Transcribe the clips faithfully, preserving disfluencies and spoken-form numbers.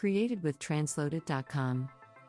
Created with Transloaded dot com.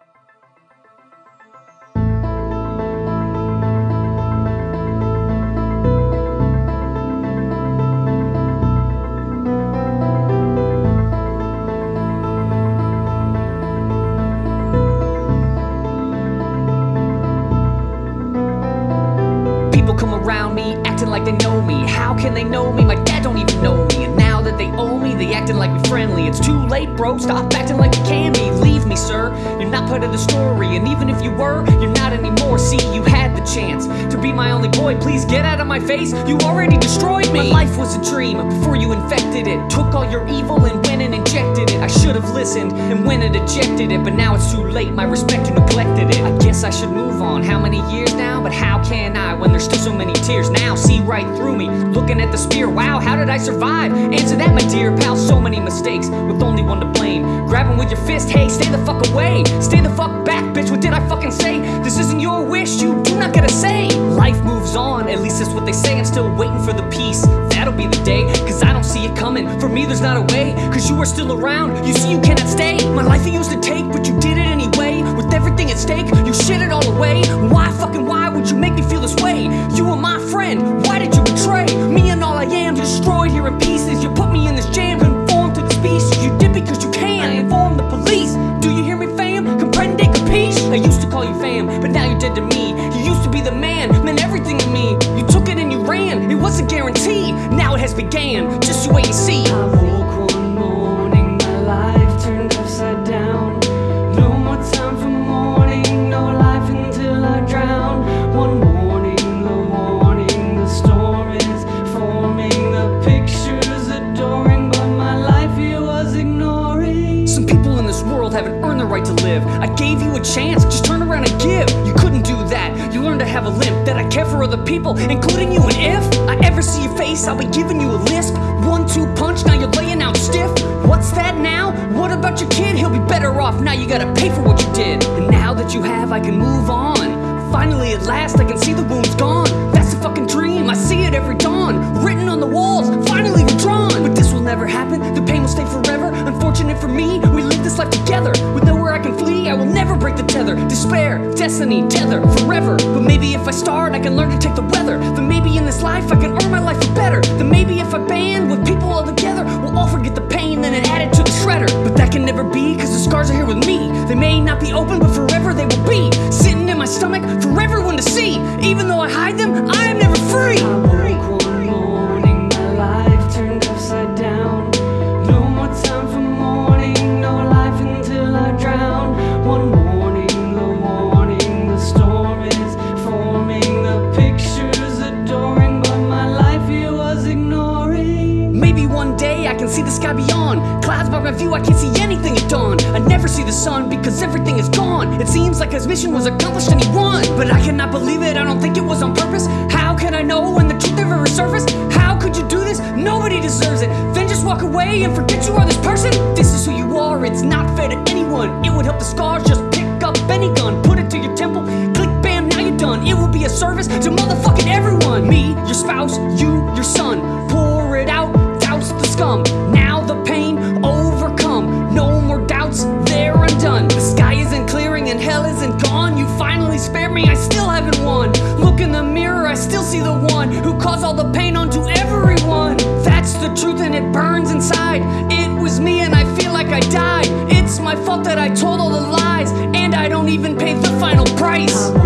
People come around me, acting like they know me. How can they know me? My dad don't even know me. And now that they owe me, they acting like we friendly. It's too late, bro, stop acting like you can be. Leave me, sir, you're not part of the story. And even if you were, you're not anymore. See, you had the chance to be my only boy. Please get out of my face, you already destroyed me. My life was a dream before you infected it. Took all your evil and went and injected it. I should have listened and went and ejected it. But now it's too late, my respect you neglected it. I guess I should move on. How many years now? But how can I when there's still so many tears? Now see right through me, looking at the spear. Wow, how did I survive? Answer that, my dear pal. So many mistakes with only one to blame. Grabbing with your fist, hey, stay the fuck away. Stay the fuck back, bitch, what did I fucking say? This isn't your wish, you do not gotta say. Life moves on, at least that's what they say. I'm still waiting for the peace, that'll be the day. Cause I don't see it coming, for me there's not a way. Cause you are still around, you see you cannot stay. My life you used to take, but you did it anyway. With everything at stake, you shit it all away. Why fucking why would you make me feel this way? You were my friend, why did you betray me and all I am? Destroyed here in pieces, you put me in this jam. Conform to the species, you did because you can. I inform the police, do you hear me fam? Comprende, capiche? I used to call you fam, but now you're dead to me. You used to be the man, meant everything to me. You took it and you ran, it was a guarantee. Now it has began, just you wait and see. I woke one morning, my life turned upside down. No more time for mourning, no life until I drown. One morning, the warning, the storm is forming. The pictures adoring, but my life he was ignoring. Some people in this world haven't earned the right to live. I gave you a chance, just turn around and give. You couldn't do that, you learned to have a limp. That I care for other people, including you. And if I ever see your face, I'll be giving you a lisp. One, two punch, now you're laying out stiff. What's that now? What about your kid? He'll be better off, now you gotta pay for what you did. And now that you have, I can move on. Finally at last, I can see the wound's gone. That's a fucking dream, I see it every dawn. Written on the walls, finally redrawn. But this will never happen, the pain will stay forever. Unfortunate for me, we live this life together. With nowhere I can flee, I will never break the tether. Despair, destiny, tether, forever. But maybe if I start, I can learn to take the weather. Then maybe in this life, I can earn my life for better. Then maybe if I band with people all together, we'll all forget the pain, then add it to the shredder. But that can never be, cause the scars are here with me. They may not be open, but forever they will be. Sitting in my stomach for everyone to see. Even though I hide them, I am never free. I woke one morning, my life turned upside down. No more time for mourning, no life until I drown. One morning, the warning, the storm is forming. The pictures adoring, but my life he was ignoring. Maybe one day I can see the sky beyond. Clouds by my view, I can't see anything at dawn. I never see the sun because everything is gone. It seems like his mission was accomplished and he won. But I cannot believe it, I don't think it was on purpose. How can I know when the truth never resurfaced? How could you do this? Nobody deserves it. Then just walk away and forget you are this person? This is who you are, it's not fair to anyone. It would help the scars, just pick up any gun, put it to your temple, click bam, now you're done. It will be a service to motherfucking everyone. Me, your spouse, you, your son. Pour it out, douse the scum. Now the pain overcome. No more doubts, they're undone. The sky isn't clearing and hell isn't gone. You finally spared me, I still haven't won. Look in the mirror, I still see the one who caused all the pain onto everyone. That's the truth and it burns inside. It was me and I feel like I died. It's my fault that I told all the lies, and I don't even pay the final price.